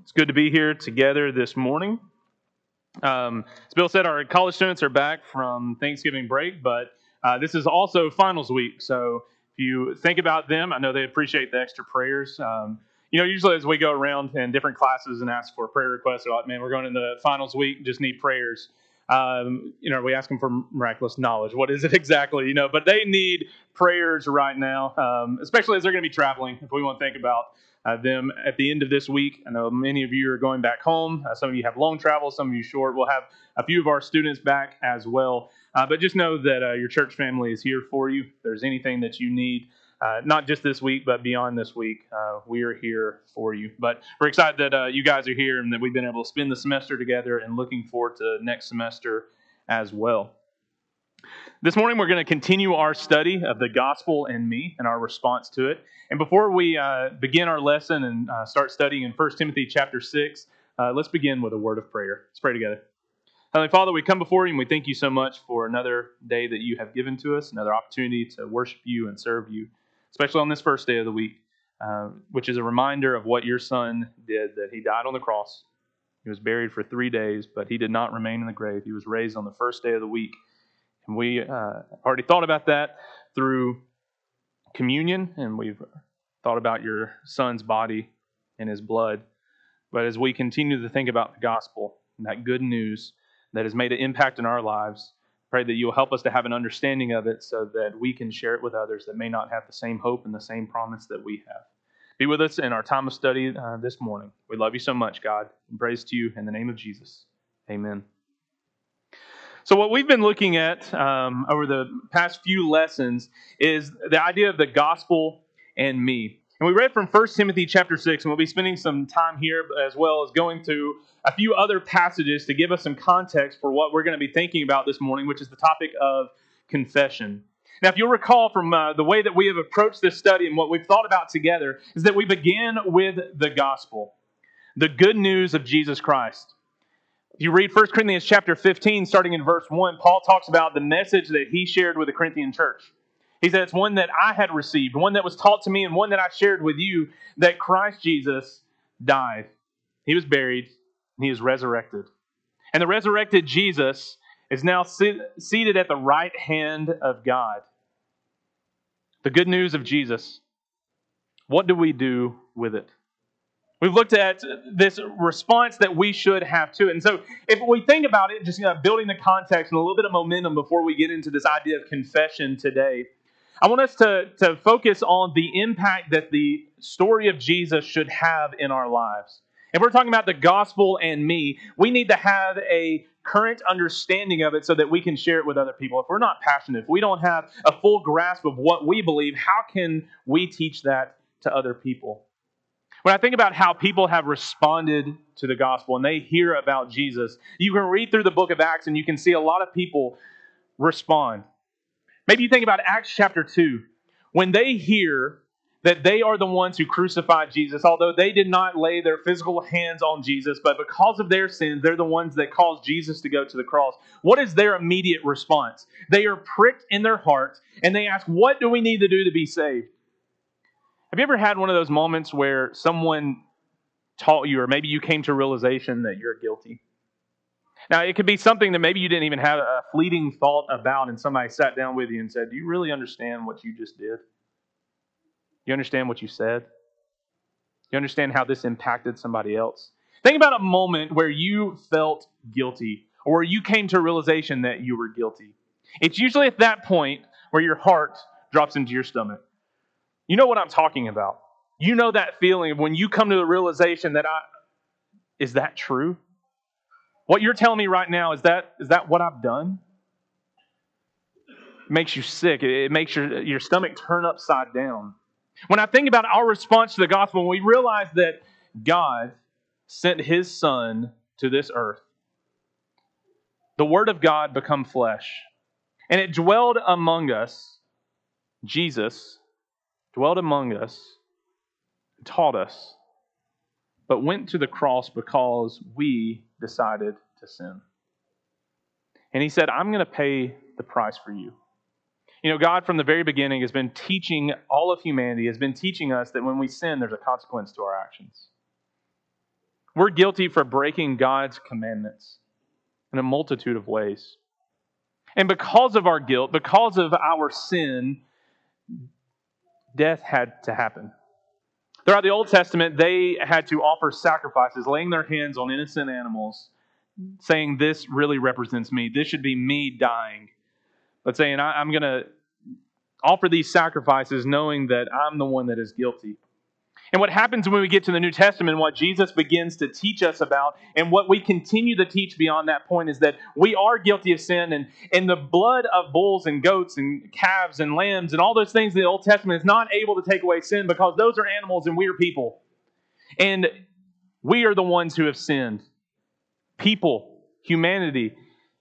It's good to be here together this morning. As Bill said, our college students are back from Thanksgiving break, but this is also finals week. So if you think about them, I know they appreciate the extra prayers. Usually as we go around in different classes and ask for prayer requests, they're like, man, we're going into finals week, just need prayers. We ask them for miraculous knowledge. What is it exactly? But they need prayers right now, especially as they're going to be traveling. If we want to think about them at the end of this week. I know many of you are going back home. Some of you have long travel, some of you short. We'll have a few of our students back as well. But just know that your church family is here for you. If there's anything that you need, not just this week, but beyond this week, we are here for you. But we're excited that you guys are here and that we've been able to spend the semester together and looking forward to next semester as well. This morning, we're going to continue our study of the gospel and me and our response to it. And before we begin our lesson and start studying in 1 Timothy chapter 6, let's begin with a word of prayer. Let's pray together. Heavenly Father, we come before you and we thank you so much for another day that you have given to us, another opportunity to worship you and serve you, especially on this first day of the week, which is a reminder of what your Son did, that he died on the cross. He was buried for 3 days, but he did not remain in the grave. He was raised on the first day of the week. And we already thought about that through communion, and we've thought about your Son's body and his blood. But as we continue to think about the gospel and that good news that has made an impact in our lives, pray that you'll help us to have an understanding of it so that we can share it with others that may not have the same hope and the same promise that we have. Be with us in our time of study this morning. We love you so much, God. And praise to you in the name of Jesus. Amen. So what we've been looking at over the past few lessons is the idea of the gospel and me. And we read from 1 Timothy chapter 6, and we'll be spending some time here as well as going through a few other passages to give us some context for what we're going to be thinking about this morning, which is the topic of confession. Now, if you'll recall from the way that we have approached this study and what we've thought about together is that we begin with the gospel, the good news of Jesus Christ. If you read 1 Corinthians chapter 15, starting in verse 1, Paul talks about the message that he shared with the Corinthian church. He said, it's one that I had received, one that was taught to me, and one that I shared with you, that Christ Jesus died. He was buried, and he was resurrected. And the resurrected Jesus is now seated at the right hand of God. The good news of Jesus. What do we do with it? We've looked at this response that we should have to it. And so if we think about it, just building the context and a little bit of momentum before we get into this idea of confession today, I want us to focus on the impact that the story of Jesus should have in our lives. If we're talking about the gospel and me, we need to have a current understanding of it so that we can share it with other people. If we're not passionate, if we don't have a full grasp of what we believe, how can we teach that to other people? When I think about how people have responded to the gospel and they hear about Jesus, you can read through the book of Acts and you can see a lot of people respond. Maybe you think about Acts chapter 2. When they hear that they are the ones who crucified Jesus, although they did not lay their physical hands on Jesus, but because of their sins, they're the ones that caused Jesus to go to the cross. What is their immediate response? They are pricked in their hearts and they ask, what do we need to do to be saved? Have you ever had one of those moments where someone taught you, or maybe you came to a realization that you're guilty? Now, it could be something that maybe you didn't even have a fleeting thought about, and somebody sat down with you and said, do you really understand what you just did? You understand what you said? You understand how this impacted somebody else? Think about a moment where you felt guilty, or you came to a realization that you were guilty. It's usually at that point where your heart drops into your stomach. You know what I'm talking about. You know that feeling of when you come to the realization that is that true? What you're telling me right now, is that what I've done? It makes you sick. It makes your stomach turn upside down. When I think about our response to the gospel, when we realize that God sent His Son to this earth, the Word of God become flesh, and it dwelled among us. Jesus dwelled among us, taught us, but went to the cross because we decided to sin. And He said, I'm going to pay the price for you. You know, God from the very beginning has been teaching all of humanity, has been teaching us that when we sin, there's a consequence to our actions. We're guilty for breaking God's commandments in a multitude of ways. And because of our guilt, because of our sin, death had to happen. Throughout the Old Testament, they had to offer sacrifices, laying their hands on innocent animals, saying, this really represents me. This should be me dying. But saying, I'm going to offer these sacrifices knowing that I'm the one that is guilty. And what happens when we get to the New Testament, what Jesus begins to teach us about, and what we continue to teach beyond that point, is that we are guilty of sin, and the blood of bulls and goats and calves and lambs and all those things in the Old Testament is not able to take away sin, because those are animals and we are people. And we are the ones who have sinned. People, humanity.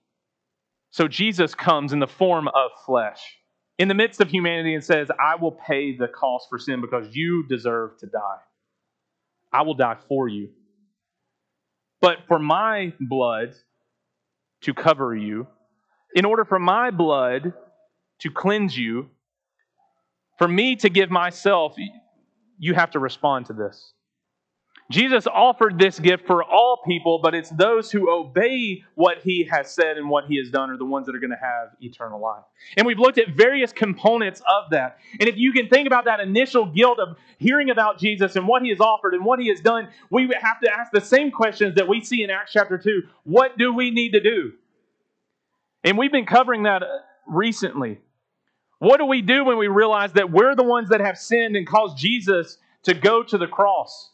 So Jesus comes in the form of flesh, in the midst of humanity, and says, I will pay the cost for sin because you deserve to die. I will die for you. But for my blood to cover you, in order for my blood to cleanse you, for me to give myself, you have to respond to this. Jesus offered this gift for all people, but it's those who obey what He has said and what He has done are the ones that are going to have eternal life. And we've looked at various components of that. And if you can think about that initial guilt of hearing about Jesus and what He has offered and what He has done, we have to ask the same questions that we see in Acts chapter 2. What do we need to do? And we've been covering that recently. What do we do when we realize that we're the ones that have sinned and caused Jesus to go to the cross?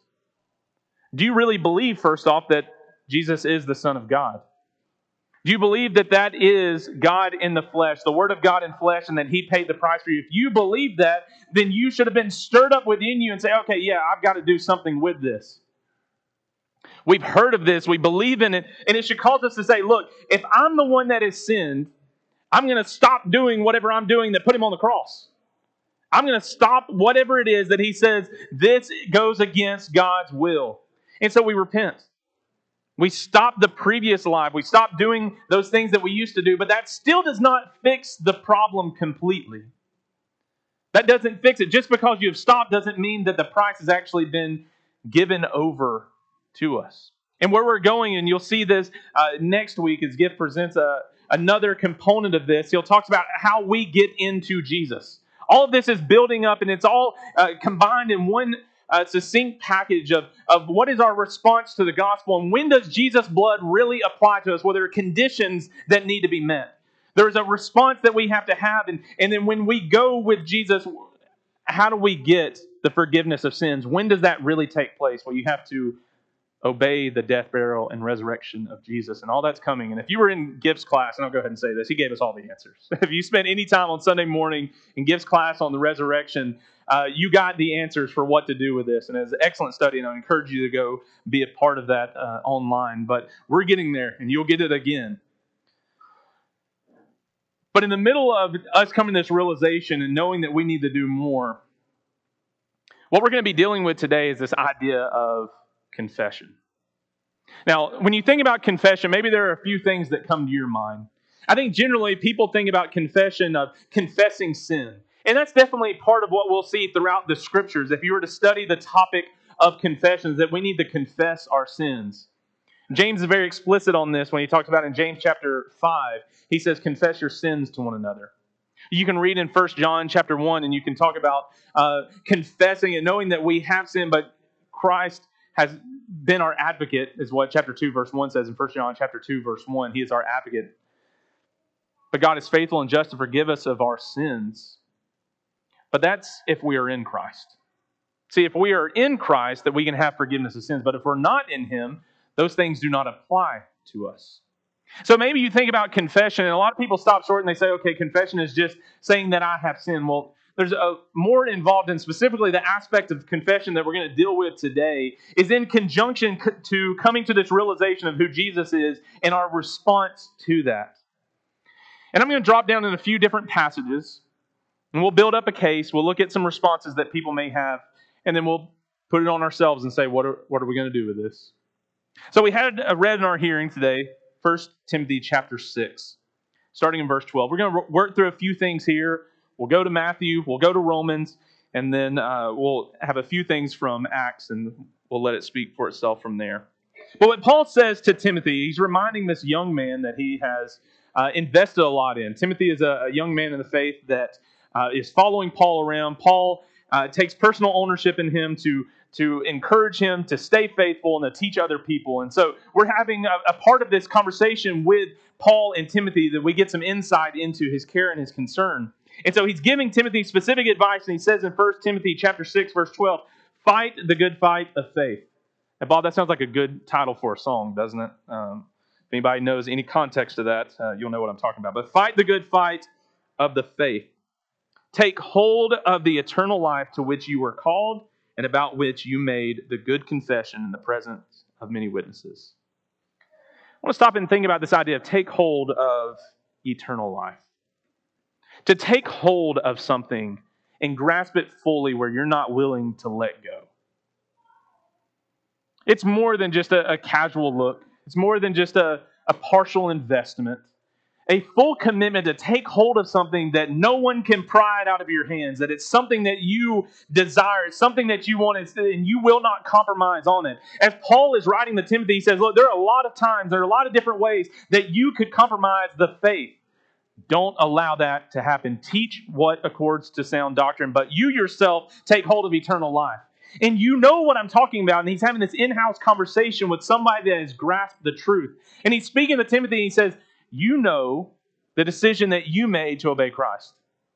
Do you really believe, first off, that Jesus is the Son of God? Do you believe that that is God in the flesh, the Word of God in flesh, and that He paid the price for you? If you believe that, then you should have been stirred up within you and say, okay, yeah, I've got to do something with this. We've heard of this, we believe in it, and it should cause us to say, look, if I'm the one that has sinned, I'm going to stop doing whatever I'm doing that put Him on the cross. I'm going to stop whatever it is that He says, this goes against God's will. And so we repent. We stop the previous life. We stop doing those things that we used to do, but that still does not fix the problem completely. That doesn't fix it. Just because you have stopped doesn't mean that the price has actually been given over to us. And where we're going, and you'll see this next week as Gift presents another component of this. He'll talk about how we get into Jesus. All of this is building up, and it's all combined in one succinct package of what is our response to the gospel, and when does Jesus' blood really apply to us? Well, there are conditions that need to be met. There's a response that we have to have, and then when we go with Jesus, how do we get the forgiveness of sins? When does that really take place? Well, you have to obey the death, burial, and resurrection of Jesus, and all that's coming. And if you were in Gibbs' class, and I'll go ahead and say this, he gave us all the answers. If you spent any time on Sunday morning in Gibbs' class on the resurrection, you got the answers for what to do with this. And it's an excellent study, and I encourage you to go be a part of that online. But we're getting there, and you'll get it again. But in the middle of us coming to this realization and knowing that we need to do more, what we're going to be dealing with today is this idea of confession. Now, when you think about confession, maybe there are a few things that come to your mind. I think generally people think about confession of confessing sin. And that's definitely part of what we'll see throughout the Scriptures. If you were to study the topic of confessions, that we need to confess our sins. James is very explicit on this when he talks about in James chapter 5. He says, confess your sins to one another. You can read in 1 John chapter 1, and you can talk about confessing and knowing that we have sinned, but Christ has been our advocate, is what chapter 2 verse 1 says in 1 John chapter 2 verse 1. He is our advocate. But God is faithful and just to forgive us of our sins. But that's if we are in Christ. See, if we are in Christ, that we can have forgiveness of sins. But if we're not in Him, those things do not apply to us. So maybe you think about confession, and a lot of people stop short and they say, okay, confession is just saying that I have sinned. Well, there's more involved in specifically the aspect of confession that we're going to deal with today is in conjunction to coming to this realization of who Jesus is and our response to that. And I'm going to drop down in a few different passages, and we'll build up a case. We'll look at some responses that people may have, and then we'll put it on ourselves and say, what are we going to do with this? So we had read in our hearing today, 1 Timothy chapter 6, starting in verse 12. We're going to work through a few things here. We'll go to Matthew, we'll go to Romans, and then we'll have a few things from Acts, and we'll let it speak for itself from there. But what Paul says to Timothy, he's reminding this young man that he has invested a lot in. Timothy is a young man in the faith that is following Paul around. Paul takes personal ownership in him to encourage him to stay faithful and to teach other people. And so we're having a part of this conversation with Paul and Timothy that we get some insight into his care and his concern. And so he's giving Timothy specific advice, and he says in 1 Timothy chapter 6, verse 12, fight the good fight of faith. And Bob, that sounds like a good title for a song, doesn't it? If anybody knows any context to that, you'll know what I'm talking about. But fight the good fight of the faith. Take hold of the eternal life to which you were called and about which you made the good confession in the presence of many witnesses. I want to stop and think about this idea of take hold of eternal life. To take hold of something and grasp it fully where you're not willing to let go. It's more than just a casual look. It's more than just a partial investment. A full commitment to take hold of something that no one can pry it out of your hands, that it's something that you desire, it's something that you want, and you will not compromise on it. As Paul is writing to Timothy, he says, look, there are a lot of times, there are a lot of different ways that you could compromise the faith. Don't allow that to happen. Teach what accords to sound doctrine, but you yourself take hold of eternal life. And you know what I'm talking about, and he's having this in-house conversation with somebody that has grasped the truth. And he's speaking to Timothy, and he says, you know the decision that you made to obey Christ.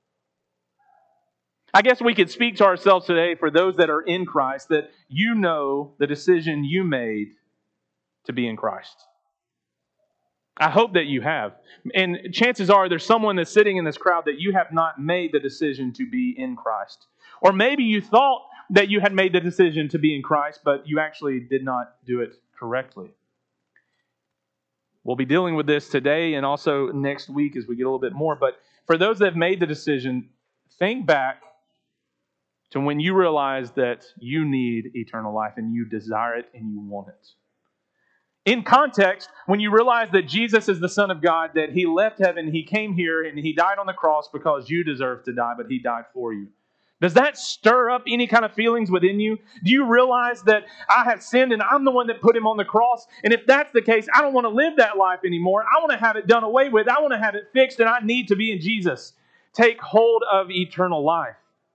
I guess we could speak to ourselves today for those that are in Christ, that you know the decision you made to be in Christ. I hope that you have. And chances are there's someone that's sitting in this crowd that you have not made the decision to be in Christ. Or maybe you thought that you had made the decision to be in Christ, but you actually did not do it correctly. We'll be dealing with this today and also next week as we get a little bit more. But for those that have made the decision, think back to when you realized that you need eternal life and you desire it and you want it. In context, when you realize that Jesus is the Son of God, that He left heaven, He came here, and He died on the cross because you deserved to die, but He died for you. Does that stir up any kind of feelings within you? Do you realize that I have sinned and I'm the one that put Him on the cross? And if that's the case, I don't want to live that life anymore. I want to have it done away with. I want to have it fixed, and I need to be in Jesus. Take hold of eternal life.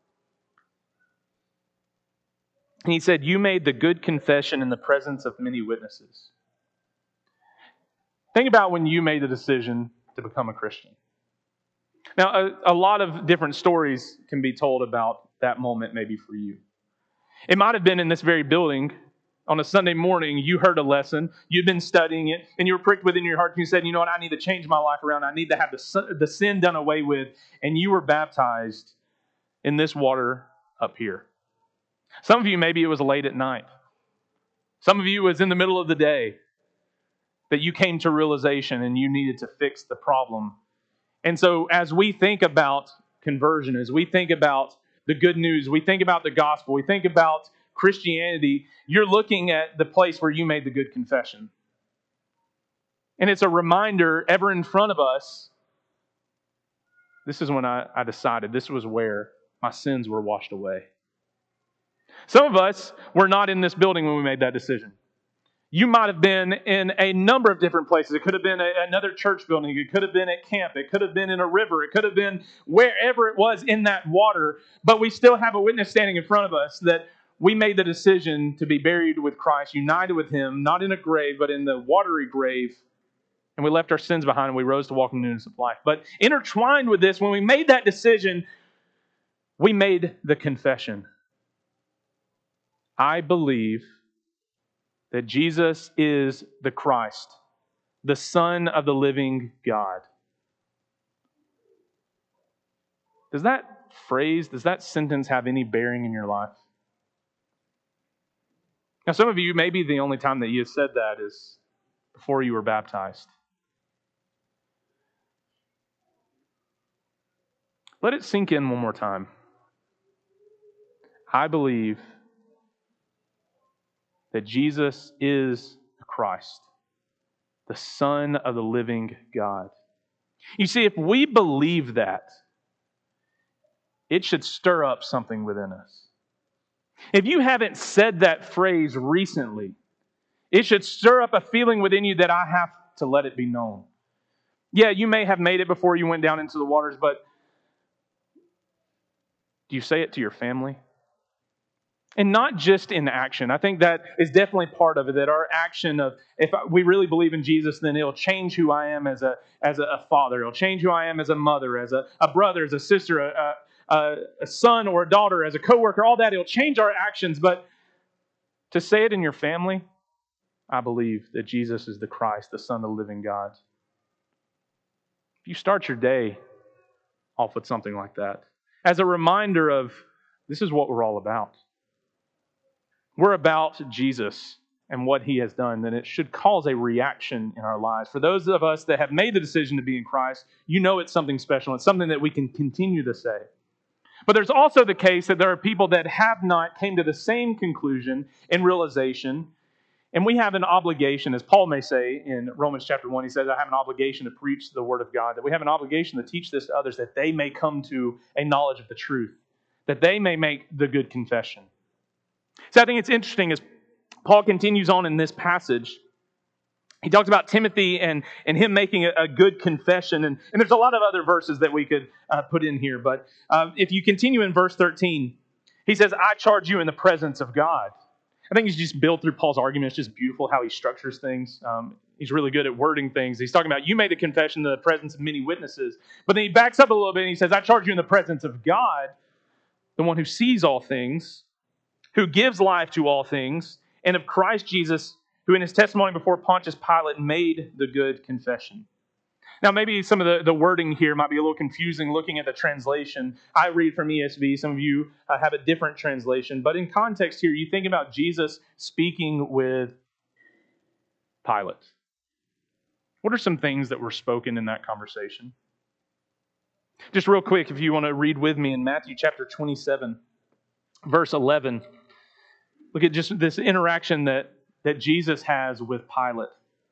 And He said, you made the good confession in the presence of many witnesses. Think about when you made the decision to become a Christian. Now, a lot of different stories can be told about that moment maybe for you. It might have been in this very building on a Sunday morning. You heard a lesson, you'd been studying it, and you were pricked within your heart. And you said, you know what, I need to change my life around. I need to have the sin done away with. And you were baptized in this water up here. Some of you, maybe it was late at night. Some of you, it was in the middle of the day that you came to realization and you needed to fix the problem. And so as we think about conversion, as we think about the good news, we think about the gospel, we think about Christianity, you're looking at the place where you made the good confession. And it's a reminder ever in front of us, this is when I decided, this was where my sins were washed away. Some of us were not in this building when we made that decision. You might have been in a number of different places. It could have been another church building. It could have been at camp. It could have been in a river. It could have been wherever it was in that water. But we still have a witness standing in front of us that we made the decision to be buried with Christ, united with Him, not in a grave, but in the watery grave. And we left our sins behind and we rose to walk in newness of life. But intertwined with this, when we made that decision, we made the confession. I believe that Jesus is the Christ, the Son of the living God. Does that phrase, does that sentence have any bearing in your life? Now, some of you, maybe the only time that you have said that is before you were baptized. Let it sink in one more time. I believe that Jesus is the Christ, the Son of the living God. You see, if we believe that, it should stir up something within us. If you haven't said that phrase recently, It should stir up a feeling within you that I have to let it be known. Yeah, you may have made it before you went down into the waters, but do you say it to your family? And not just in action. I think that is definitely part of it, that our action of, if we really believe in Jesus, then it'll change who I am as a father. It'll change who I am as a mother, as a brother, as a sister, a son or a daughter, as a coworker, all that. It'll change our actions. But to say it in your family, I believe that Jesus is the Christ, the Son of the living God. If you start your day off with something like that, as a reminder of this is what we're all about. We're about Jesus and what He has done, then it should cause a reaction in our lives. For those of us that have made the decision to be in Christ, you know it's something special. It's something that we can continue to say. But there's also the case that there are people that have not came to the same conclusion and realization, and we have an obligation, as Paul may say in Romans chapter 1, he says, I have an obligation to preach the Word of God, that we have an obligation to teach this to others, that they may come to a knowledge of the truth, that they may make the good confession. So I think it's interesting as Paul continues on in this passage. He talks about Timothy and him making a good confession. And there's a lot of other verses that we could put in here. But if you continue in verse 13, he says, I charge you in the presence of God. I think he's just built through Paul's argument. It's just beautiful how he structures things. He's really good at wording things. He's talking about, you made a confession in the presence of many witnesses. But then he backs up a little bit and he says, I charge you in the presence of God, the one who sees all things, who gives life to all things, and of Christ Jesus, who in his testimony before Pontius Pilate made the good confession. Now, maybe some of the wording here might be a little confusing looking at the translation. I read from ESV. Some of you have a different translation. But in context here, you think about Jesus speaking with Pilate. What are some things that were spoken in that conversation? Just real quick, if you want to read with me in Matthew chapter 27, verse 11. Look at just this interaction that Jesus has with Pilate.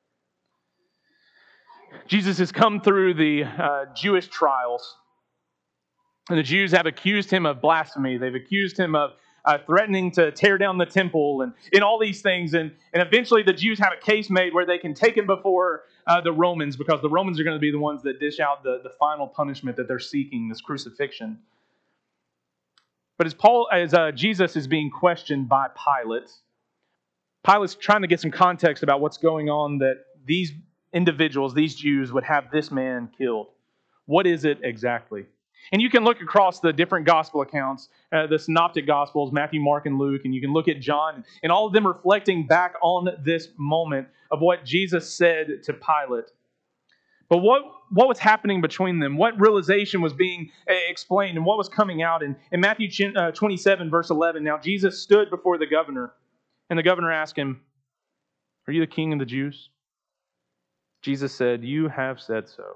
Jesus has come through the Jewish trials, and the Jews have accused him of blasphemy. They've accused him of threatening to tear down the temple and all these things. And eventually the Jews have a case made where they can take him before the Romans, because the Romans are going to be the ones that dish out the final punishment that they're seeking, this crucifixion. But as Jesus is being questioned by Pilate, Pilate's trying to get some context about what's going on, that these individuals, these Jews, would have this man killed. What is it exactly? And you can look across the different gospel accounts, the synoptic gospels, Matthew, Mark, and Luke, and you can look at John, and all of them reflecting back on this moment of what Jesus said to Pilate. But what was happening between them? What realization was being explained, and what was coming out? In Matthew 27, verse 11, now Jesus stood before the governor, and the governor asked him, are you the king of the Jews? Jesus said, you have said so.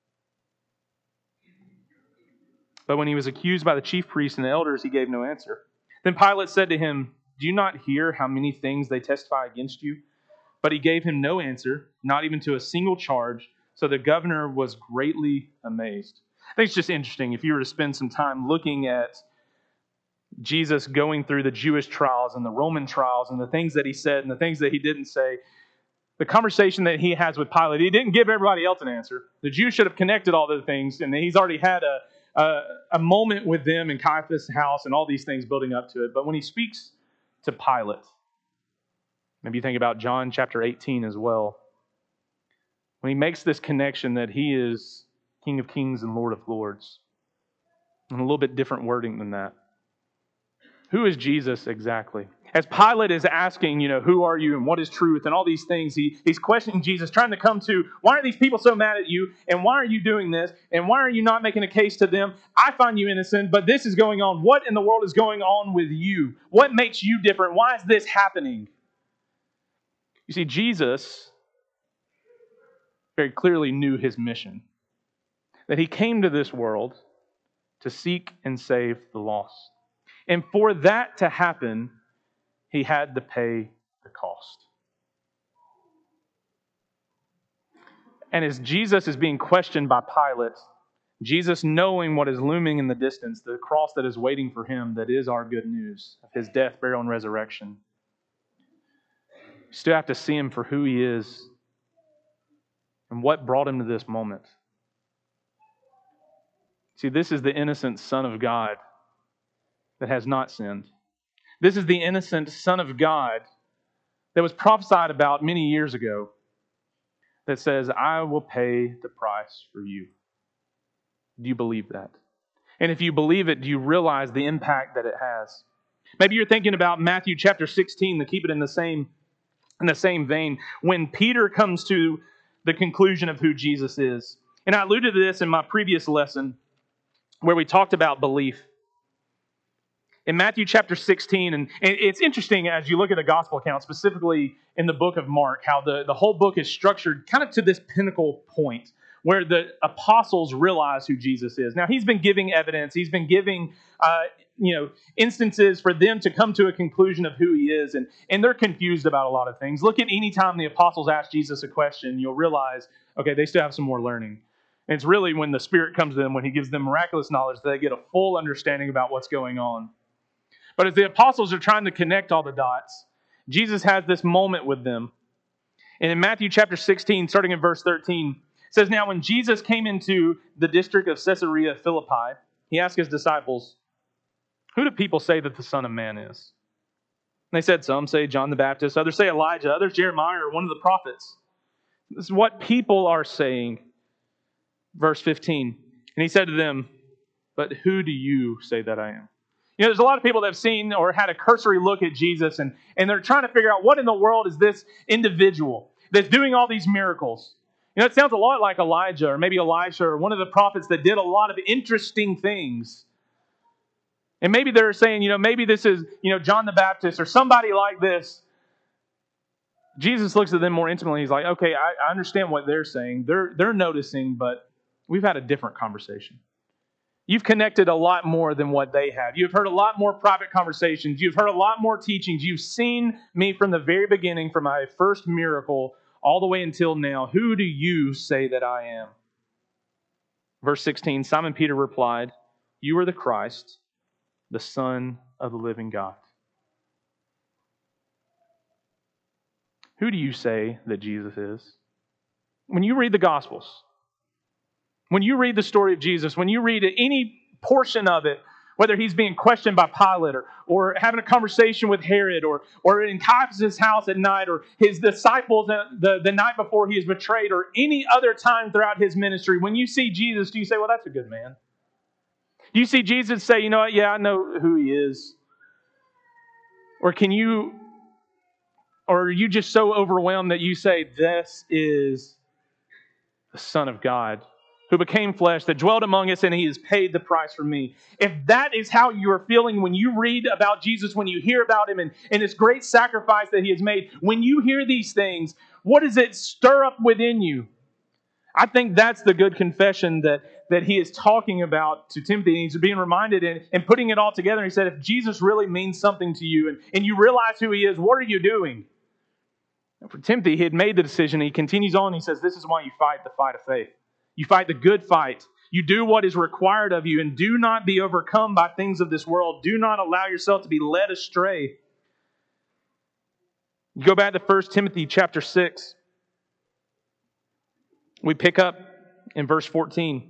But when he was accused by the chief priests and the elders, he gave no answer. Then Pilate said to him, do you not hear how many things they testify against you? But he gave him no answer, not even to a single charge. So the governor was greatly amazed. I think it's just interesting if you were to spend some time looking at Jesus going through the Jewish trials and the Roman trials and the things that he said and the things that he didn't say. The conversation that he has with Pilate, he didn't give everybody else an answer. The Jews should have connected all the things, and he's already had a moment with them in Caiaphas' house and all these things building up to it. But when he speaks to Pilate, maybe you think about John chapter 18 as well. When he makes this connection that he is King of Kings and Lord of Lords, and a little bit different wording than that. Who is Jesus exactly? As Pilate is asking, who are you and what is truth and all these things, he's questioning Jesus, trying to come to, why are these people so mad at you? And why are you doing this? And why are you not making a case to them? I find you innocent, but this is going on. What in the world is going on with you? What makes you different? Why is this happening? You see, Jesus very clearly knew his mission, that he came to this world to seek and save the lost. And for that to happen, he had to pay the cost. And as Jesus is being questioned by Pilate, Jesus, knowing what is looming in the distance, the cross that is waiting for him, that is our good news of his death, burial, and resurrection, You still have to see him for who he is and what brought him to this moment. See, this is the innocent Son of God that has not sinned. This is the innocent Son of God that was prophesied about many years ago that says, I will pay the price for you. Do you believe that? And if you believe it, do you realize the impact that it has? Maybe you're thinking about Matthew chapter 16 to keep it in the same vein. When Peter comes to the conclusion of who Jesus is. And I alluded to this in my previous lesson where we talked about belief. In Matthew chapter 16, and it's interesting as you look at the gospel account, specifically in the book of Mark, how the whole book is structured kind of to this pinnacle point where the apostles realize who Jesus is. Now, he's been giving evidence. He's been giving instances for them to come to a conclusion of who he is, and they're confused about a lot of things. Look at any time the apostles ask Jesus a question, you'll realize, okay, they still have some more learning. And it's really when the Spirit comes to them, when he gives them miraculous knowledge, that they get a full understanding about what's going on. But as the apostles are trying to connect all the dots, Jesus has this moment with them. And in Matthew chapter 16, starting in verse 13, it says, Now when Jesus came into the district of Caesarea Philippi, he asked his disciples, Who do people say that the Son of Man is? And they said, Some say John the Baptist, others say Elijah, others Jeremiah or one of the prophets. This is what people are saying. Verse 15, and he said to them, But who do you say that I am? You know, there's a lot of people that have seen or had a cursory look at Jesus, and they're trying to figure out what in the world is this individual that's doing all these miracles. You know, it sounds a lot like Elijah or maybe Elisha or one of the prophets that did a lot of interesting things. And maybe they're saying, maybe this is, John the Baptist or somebody like this. Jesus looks at them more intimately. He's like, okay, I understand what they're saying. They're noticing, but we've had a different conversation. You've connected a lot more than what they have. You've heard a lot more private conversations. You've heard a lot more teachings. You've seen me from the very beginning, from my first miracle, all the way until now. Who do you say that I am? Verse 16, Simon Peter replied, You are the Christ, the Son of the living God. Who do you say that Jesus is? When you read the Gospels, when you read the story of Jesus, when you read any portion of it, whether he's being questioned by Pilate or having a conversation with Herod or in Caiaphas' house at night or his disciples the night before he is betrayed or any other time throughout his ministry, when you see Jesus, do you say, well, that's a good man? Do you see Jesus say, you know what, yeah, I know who he is? Or are you just so overwhelmed that you say, this is the Son of God, who became flesh, that dwelt among us, and he has paid the price for me. If that is how you are feeling when you read about Jesus, when you hear about him and this great sacrifice that he has made, when you hear these things, what does it stir up within you? I think that's the good confession that he is talking about to Timothy. He's being reminded and putting it all together. He said, if Jesus really means something to you and you realize who he is, what are you doing? And for Timothy, he had made the decision. He continues on. He says, this is why you fight the fight of faith. You fight the good fight. You do what is required of you, and do not be overcome by things of this world. Do not allow yourself to be led astray. You go back to 1 Timothy chapter 6. We pick up in verse 14.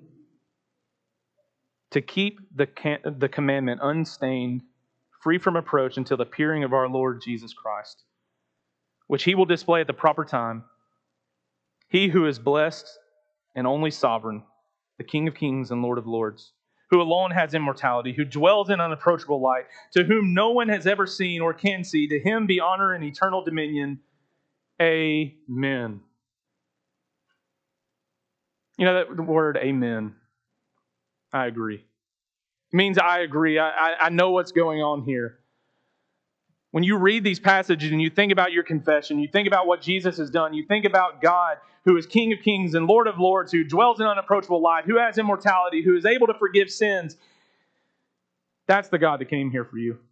To keep the commandment unstained, free from reproach until the appearing of our Lord Jesus Christ, which he will display at the proper time. He who is blessed and only sovereign, the King of kings and Lord of lords, who alone has immortality, who dwells in unapproachable light, to whom no one has ever seen or can see, to him be honor and eternal dominion. Amen. You know that word amen? I agree. It means I agree. I know what's going on here. When you read these passages and you think about your confession, you think about what Jesus has done, you think about God who is King of kings and Lord of lords, who dwells in unapproachable light, who has immortality, who is able to forgive sins. That's the God that came here for you.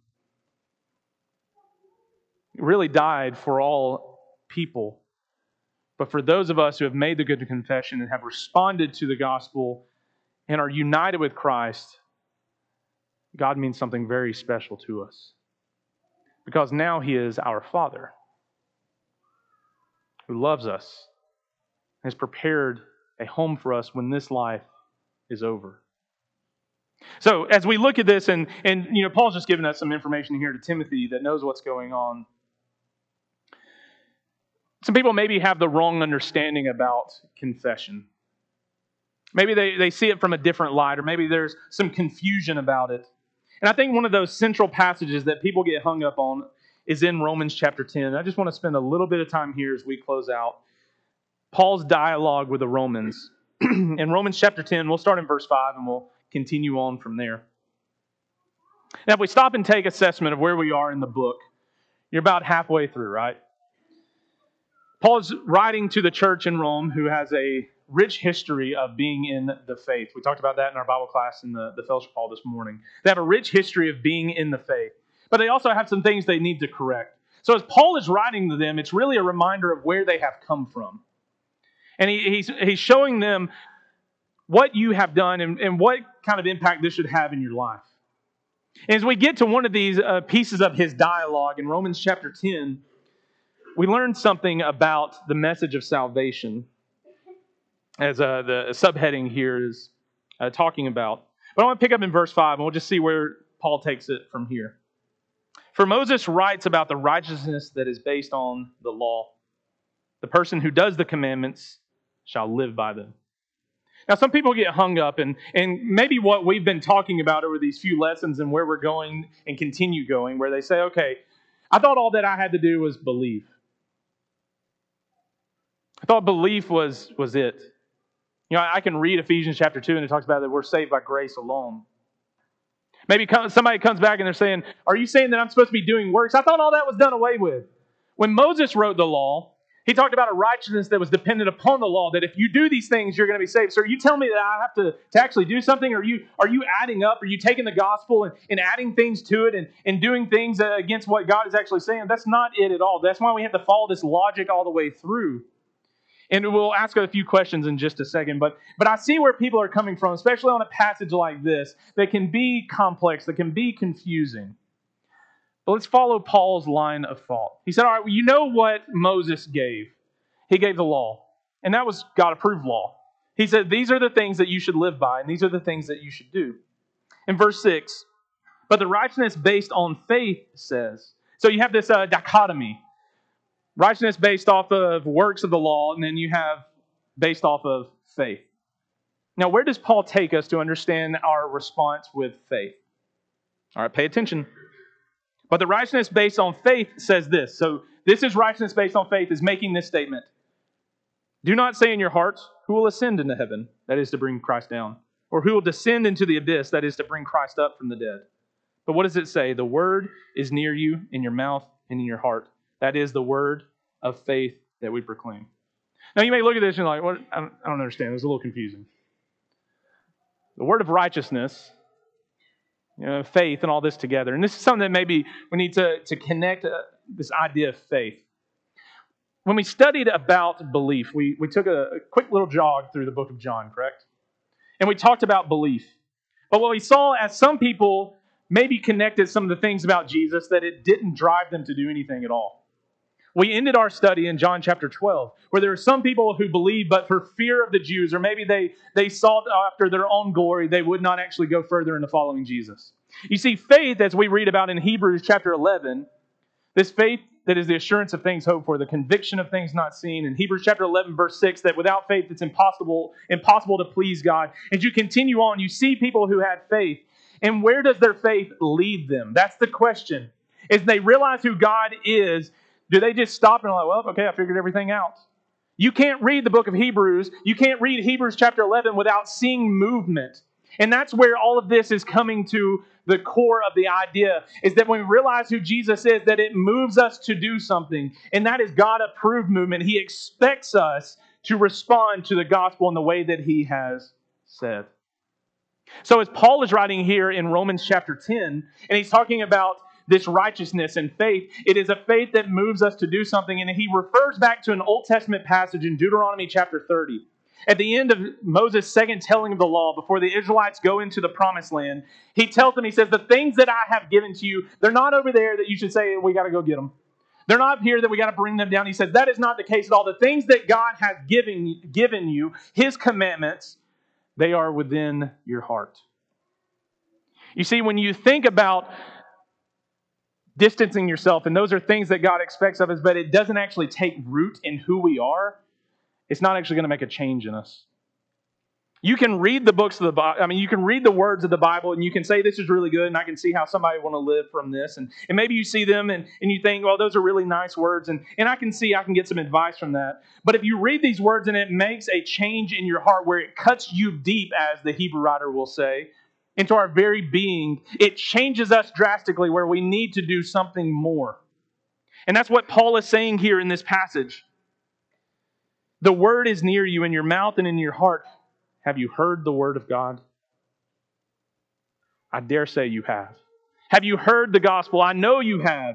He really died for all people. But for those of us who have made the good confession and have responded to the gospel and are united with Christ, God means something very special to us. Because now he is our Father. who loves us, has prepared a home for us when this life is over. So as we look at this, and Paul's just given us some information here to Timothy that knows what's going on. Some people maybe have the wrong understanding about confession. Maybe they see it from a different light, or maybe there's some confusion about it. And I think one of those central passages that people get hung up on is in Romans chapter 10. I just want to spend a little bit of time here as we close out Paul's dialogue with the Romans. In Romans chapter 10, we'll start in verse 5 and we'll continue on from there. Now, if we stop and take assessment of where we are in the book, you're about halfway through, right? Paul is writing to the church in Rome who has a rich history of being in the faith. We talked about that in our Bible class in the fellowship hall this morning. They have a rich history of being in the faith, but they also have some things they need to correct. So as Paul is writing to them, it's really a reminder of where they have come from. And he's showing them what you have done and what kind of impact this should have in your life. And as we get to one of these pieces of his dialogue in Romans chapter 10, we learn something about the message of salvation, as the subheading here is talking about. But I want to pick up in verse 5, and we'll just see where Paul takes it from here. For Moses writes about the righteousness that is based on the law. The person who does the commandments shall live by them. Now, some people get hung up, and maybe what we've been talking about over these few lessons and where we're going and continue going, where they say, okay, I thought all that I had to do was believe. I thought belief was it. You know, I can read Ephesians chapter 2, and it talks about that we're saved by grace alone. Maybe somebody comes back and they're saying, are you saying that I'm supposed to be doing works? I thought all that was done away with. When Moses wrote the law, he talked about a righteousness that was dependent upon the law, that if you do these things, you're going to be saved. So are you telling me that I have to actually do something? Are you adding up? Are you taking the gospel and adding things to it and doing things against what God is actually saying? That's not it at all. That's why we have to follow this logic all the way through. And we'll ask a few questions in just a second. But I see where people are coming from, especially on a passage like this, that can be complex, that can be confusing. But let's follow Paul's line of thought. He said, all right, well, you know what Moses gave. He gave the law. And that was God-approved law. He said, these are the things that you should live by, and these are the things that you should do. In verse 6, but the righteousness based on faith says. So you have this dichotomy. Righteousness based off of works of the law, and then you have based off of faith. Now, where does Paul take us to understand our response with faith? All right, pay attention. But the righteousness based on faith says this. So this is righteousness based on faith, is making this statement. Do not say in your hearts, who will ascend into heaven? That is to bring Christ down. Or who will descend into the abyss? That is to bring Christ up from the dead. But what does it say? The word is near you, in your mouth and in your heart. That is the word of faith that we proclaim. Now you may look at this and you're like, what? I don't understand. It's a little confusing. The word of righteousness, faith and all this together. And this is something that maybe we need to connect this idea of faith. When we studied about belief, we took a quick little jog through the book of John, correct? And we talked about belief. But what we saw as some people maybe connected some of the things about Jesus that it didn't drive them to do anything at all. We ended our study in John chapter 12, where there are some people who believe, but for fear of the Jews, or maybe they sought after their own glory, they would not actually go further into following Jesus. You see, faith, as we read about in Hebrews chapter 11, this faith that is the assurance of things hoped for, the conviction of things not seen. In Hebrews chapter 11, verse 6, that without faith it's impossible to please God. As you continue on, you see people who had faith. And where does their faith lead them? That's the question. As they realize who God is, do they just stop and like, well, okay, I figured everything out? You can't read the book of Hebrews. You can't read Hebrews chapter 11 without seeing movement. And that's where all of this is coming to the core of the idea, is that when we realize who Jesus is, that it moves us to do something. And that is God-approved movement. He expects us to respond to the gospel in the way that He has said. So as Paul is writing here in Romans chapter 10, and he's talking about this righteousness and faith, it is a faith that moves us to do something. And he refers back to an Old Testament passage in Deuteronomy chapter 30. At the end of Moses' second telling of the law, before the Israelites go into the promised land, he tells them, he says, the things that I have given to you, they're not over there that you should say, we got to go get them. They're not here that we got to bring them down. He says that is not the case at all. The things that God has given you, His commandments, they are within your heart. You see, when you think about distancing yourself, and those are things that God expects of us, but it doesn't actually take root in who we are, it's not actually going to make a change in us. You can read the books of the Bible. You can read the words of the Bible and you can say this is really good and I can see how somebody want to live from this. And maybe you see them and you think, well, those are really nice words. And I can get some advice from that. But if you read these words and it makes a change in your heart where it cuts you deep, as the Hebrew writer will say, into our very being, it changes us drastically where we need to do something more. And that's what Paul is saying here in this passage. The word is near you in your mouth and in your heart. Have you heard the word of God? I dare say you have. Have you heard the gospel? I know you have.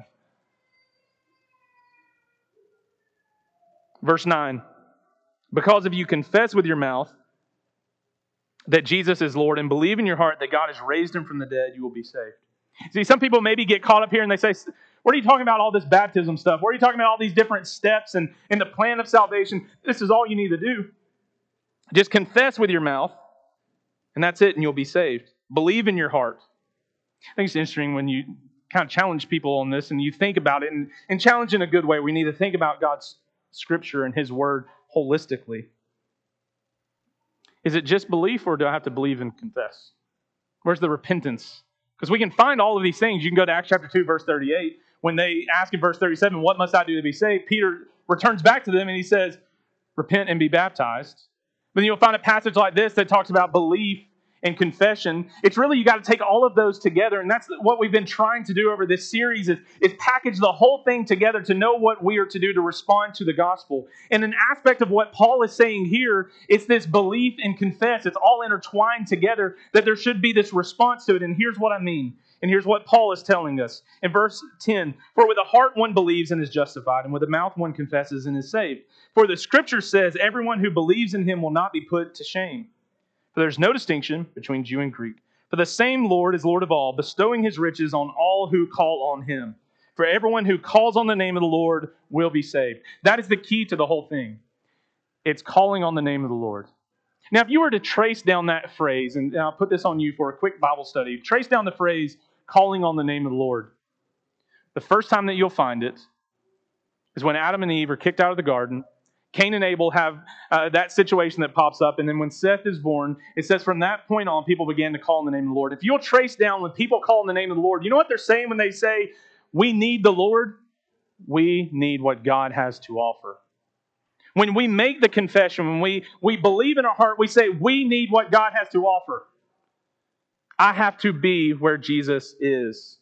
Verse 9. Because if you confess with your mouth that Jesus is Lord and believe in your heart that God has raised Him from the dead, you will be saved. See, some people maybe get caught up here and they say, what are you talking about all this baptism stuff? What are you talking about all these different steps and the plan of salvation? This is all you need to do. Just confess with your mouth, and that's it, and you'll be saved. Believe in your heart. I think it's interesting when you kind of challenge people on this and you think about it, and challenge in a good way. We need to think about God's Scripture and His Word holistically. Is it just belief, or do I have to believe and confess? Where's the repentance? Because we can find all of these things. You can go to Acts chapter 2, verse 38. When they ask in verse 37, what must I do to be saved? Peter returns back to them and he says, repent and be baptized. But then you'll find a passage like this that talks about belief and confession. It's really, you got to take all of those together. And that's what we've been trying to do over this series is package the whole thing together to know what we are to do to respond to the gospel. And an aspect of what Paul is saying here is this belief and confess. It's all intertwined together, that there should be this response to it. And here's what I mean. And here's what Paul is telling us. In verse 10, for with the heart one believes and is justified, and with the mouth one confesses and is saved. For the Scripture says, everyone who believes in Him will not be put to shame. For there's no distinction between Jew and Greek. For the same Lord is Lord of all, bestowing His riches on all who call on Him. For everyone who calls on the name of the Lord will be saved. That is the key to the whole thing. It's calling on the name of the Lord. Now, if you were to trace down that phrase, and I'll put this on you for a quick Bible study, trace down the phrase, calling on the name of the Lord. The first time that you'll find it is when Adam and Eve are kicked out of the garden. Cain and Abel have that situation that pops up. And then when Seth is born, it says from that point on, people began to call on the name of the Lord. If you'll trace down when people call on the name of the Lord, you know what they're saying when they say, we need the Lord? We need what God has to offer. When we make the confession, when we believe in our heart, we say, we need what God has to offer. I have to be where Jesus is.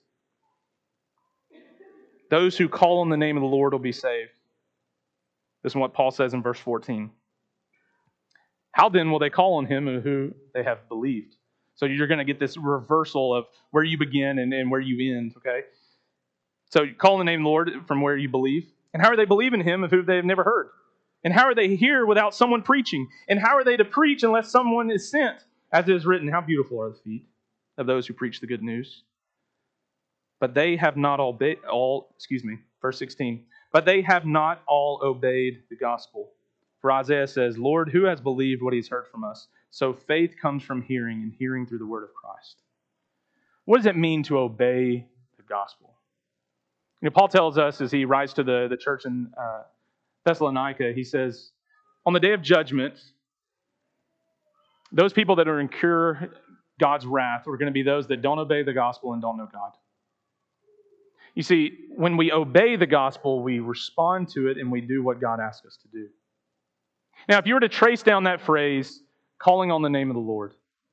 Those who call on the name of the Lord will be saved. This is what Paul says in verse 14. How then will they call on Him who they have believed? So you're going to get this reversal of where you begin and where you end, okay? So you call on the name of the Lord from where you believe. And how are they believing Him of who they have never heard? And how are they hear without someone preaching? And how are they to preach unless someone is sent? As it is written, how beautiful are the feet of those who preach the good news. But they have not verse 16. But they have not all obeyed the gospel. For Isaiah says, Lord, who has believed what He's heard from us? So faith comes from hearing, and hearing through the word of Christ. What does it mean to obey the gospel? You know, Paul tells us as he writes to the church in Thessalonica, he says, on the day of judgment, those people that are incur God's wrath are going to be those that don't obey the gospel and don't know God. You see, when we obey the gospel, we respond to it and we do what God asks us to do. Now, if you were to trace down that phrase, calling on the name of the Lord,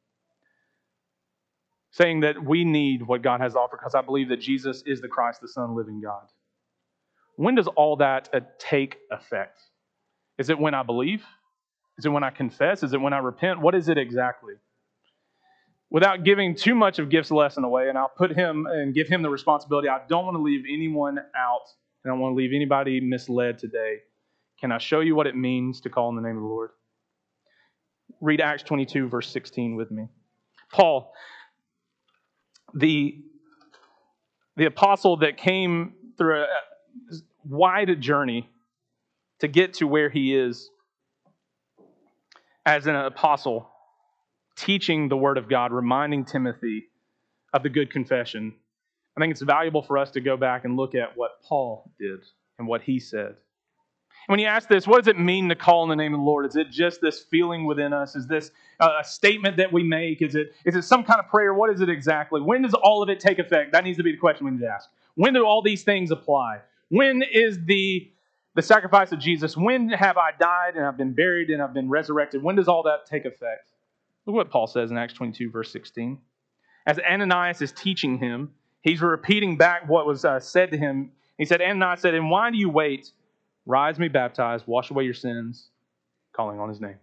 saying that we need what God has to offer because I believe that Jesus is the Christ, the Son of the living God. When does all that take effect? Is it when I believe? Is it when I confess? Is it when I repent? What is it exactly? Without giving too much of Gift's lesson away, and I'll put him and give him the responsibility, I don't want to leave anyone out, and I don't want to leave anybody misled today. Can I show you what it means to call on the name of the Lord? Read Acts 22, verse 16 with me. Paul, the apostle that came through wide journey to get to where he is as an apostle, teaching the Word of God, reminding Timothy of the good confession. I think it's valuable for us to go back and look at what Paul did and what he said. When you ask this, what does it mean to call in the name of the Lord? Is it just this feeling within us? Is this a statement that we make? Is it some kind of prayer? What is it exactly? When does all of it take effect? That needs to be the question we need to ask. When do all these things apply? When is the sacrifice of Jesus? When have I died and I've been buried and I've been resurrected? When does all that take effect? Look what Paul says in Acts 22, verse 16. As Ananias is teaching him, he's repeating back what was said to him. He said, Ananias said, and why do you wait? Rise and be baptized, wash away your sins, calling on his name.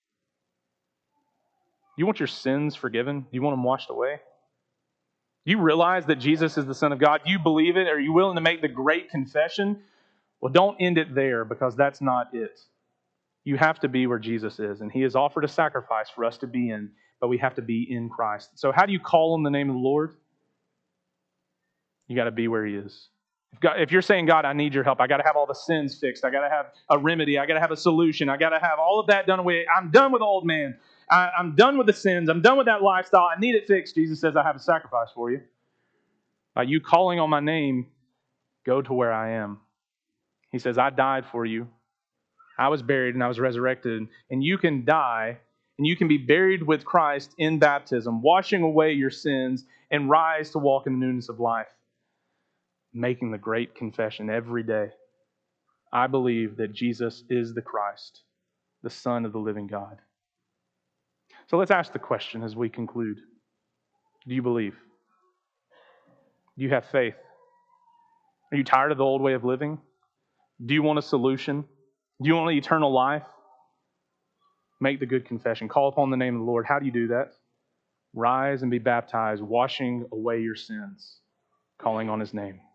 You want your sins forgiven? Do you want them washed away? Do you realize that Jesus is the Son of God? Do you believe it? Are you willing to make the great confession? Well, don't end it there, because that's not it. You have to be where Jesus is, and he has offered a sacrifice for us to be in, but we have to be in Christ. So how do you call on the name of the Lord? You got to be where he is. If you're saying, God, I need your help, I got to have all the sins fixed, I got to have a remedy, I got to have a solution, I got to have all of that done away. I'm done with old man. I'm done with the sins. I'm done with that lifestyle. I need it fixed. Jesus says, I have a sacrifice for you. By you calling on my name, go to where I am. He says, I died for you. I was buried and I was resurrected. And you can die and you can be buried with Christ in baptism, washing away your sins and rise to walk in the newness of life. Making the great confession every day. I believe that Jesus is the Christ, the Son of the living God. So let's ask the question as we conclude. Do you believe? Do you have faith? Are you tired of the old way of living? Do you want a solution? Do you want eternal life? Make the good confession. Call upon the name of the Lord. How do you do that? Rise and be baptized, washing away your sins, calling on his name.